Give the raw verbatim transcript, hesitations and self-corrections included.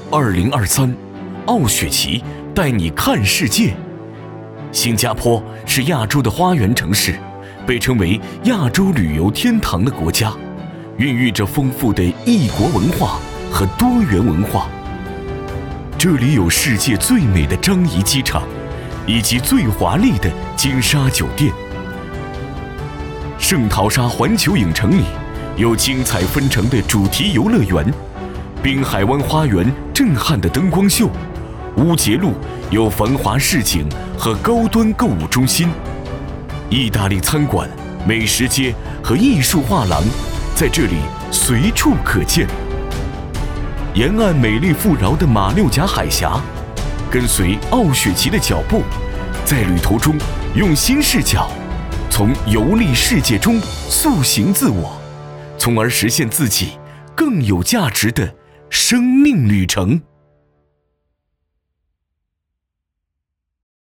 二零二三，傲雪奇带你看世界。新加坡是亚洲的花园城市，被称为亚洲旅游天堂的国家，孕育着丰富的异国文化和多元文化。这里有世界最美的樟宜机场，以及最华丽的金沙酒店。圣淘沙环球影城里有精彩纷呈的主题游乐园，滨海湾花园震撼的灯光秀，乌节路有繁华市井和高端购物中心，意大利餐馆、美食街和艺术画廊在这里随处可见。沿岸美丽富饶的马六甲海峡，跟随傲雪奇的脚步，在旅途中用新视角从游历世界中塑形自我，从而实现自己更有价值的生命旅程。